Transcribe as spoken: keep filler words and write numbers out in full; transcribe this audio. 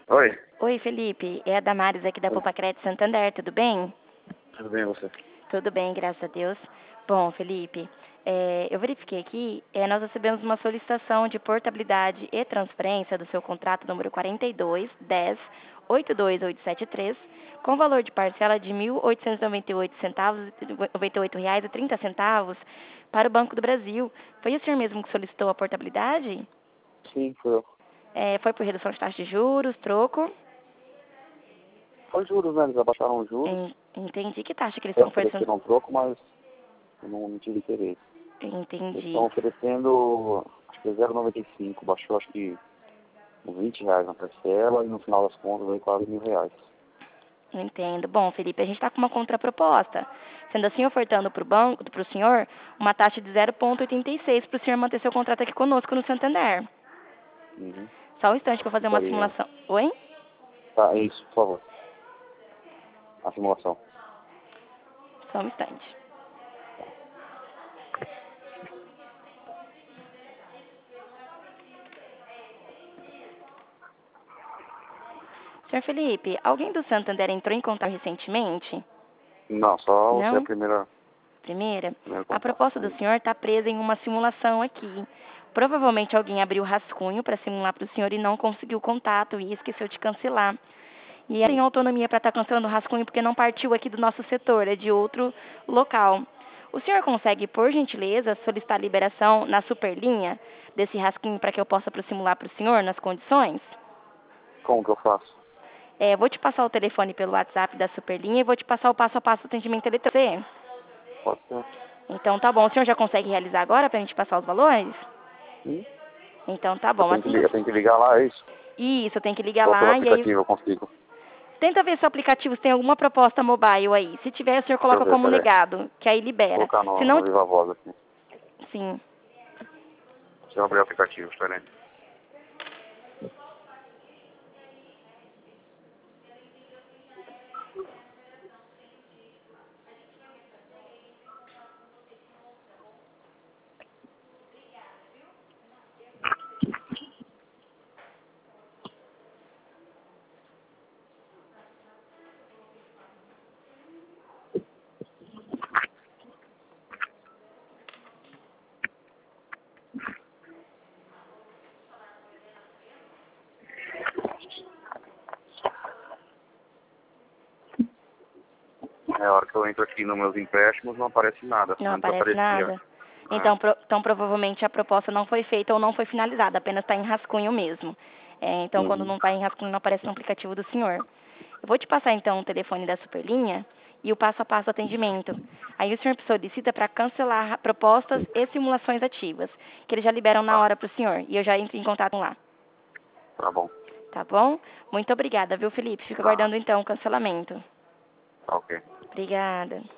Oi, Oi, Felipe. É a Damares aqui da Oi. Poupa Crédito Santander, tudo bem? Tudo bem você? Tudo bem, graças a Deus. Bom, Felipe, é, eu verifiquei aqui, é, nós recebemos uma solicitação de portabilidade e transferência do seu contrato número quarenta e dois, dez, oitenta e dois oitocentos e setenta e três, com valor de parcela de mil oitocentos e noventa e oito centavos, noventa e oito reais e trinta centavos para o Banco do Brasil. Foi o senhor mesmo que solicitou a portabilidade? Sim, foi eu. É, foi por redução de taxa de juros, troco? Foi juros, né? Eles abaixaram os juros. En- Entendi. Que taxa que eles Eu estão oferecendo? ofereceram um troco, mas eu não, não tive interesse. Eles estão Entendi. oferecendo, acho que é zero vírgula noventa e cinco. Baixou, acho que uns vinte reais na parcela e no final das contas veio quase mil reais. Entendo. Bom, Felipe, a gente está com uma contraproposta. Sendo assim, ofertando para o banco, para o senhor, uma taxa de zero vírgula oitenta e seis para o senhor manter seu contrato aqui conosco no Santander. Uhum. Só um instante que eu vou fazer uma Ficaria. simulação. Oi? Tá, é isso, por favor. A simulação. Só um instante. Senhor Felipe, alguém do Santander entrou em contato recentemente? Não, só você é a Não? primeira, Primeira? primeira A contato. proposta É do isso. senhor está presa em uma simulação aqui. Provavelmente alguém abriu o rascunho para simular para o senhor e não conseguiu contato e esqueceu de cancelar. E ela tem Sim. autonomia para estar cancelando o rascunho porque não partiu aqui do nosso setor, é de outro local. O senhor consegue, por gentileza, solicitar a liberação na superlinha desse rascunho para que eu possa simular para o senhor nas condições? Como que eu faço? É, vou te passar o telefone pelo WhatsApp da superlinha e vou te passar o passo a passo do atendimento eletrônico. Pode ser. Então tá bom. O senhor já consegue realizar agora para a gente passar os valores? Sim. Então tá Eu bom. tenho que, Assim li- que... eu tenho que ligar lá, é isso? Isso, eu tenho que ligar Ou pelo lá e aí... aplicativo eu consigo? Tenta ver se o aplicativo tem alguma proposta mobile aí. Se tiver, o senhor Deixa eu coloca ver, como peraí. negado, que aí Vou libera. colocar Se no, não... no Viva Voz aqui. Sim. Deixa eu abrir o aplicativo, peraí. É a hora que eu entro aqui nos meus empréstimos, não aparece nada. Não Antes aparece aparecia. nada? É. Então, pro, então provavelmente a proposta não foi feita ou não foi finalizada, apenas está em rascunho mesmo. É, então, quando Uhum. não está em rascunho, não aparece no aplicativo do senhor. Eu vou te passar, então, o telefone da Superlinha e o passo a passo do atendimento. Aí o senhor solicita para cancelar propostas e simulações ativas, que eles já liberam na Tá, hora para o senhor. E eu já entro em contato lá. tá bom. Tá bom? Muito obrigada, viu, Felipe? Fico Tá, aguardando, então, o cancelamento. tá ok. Obrigada.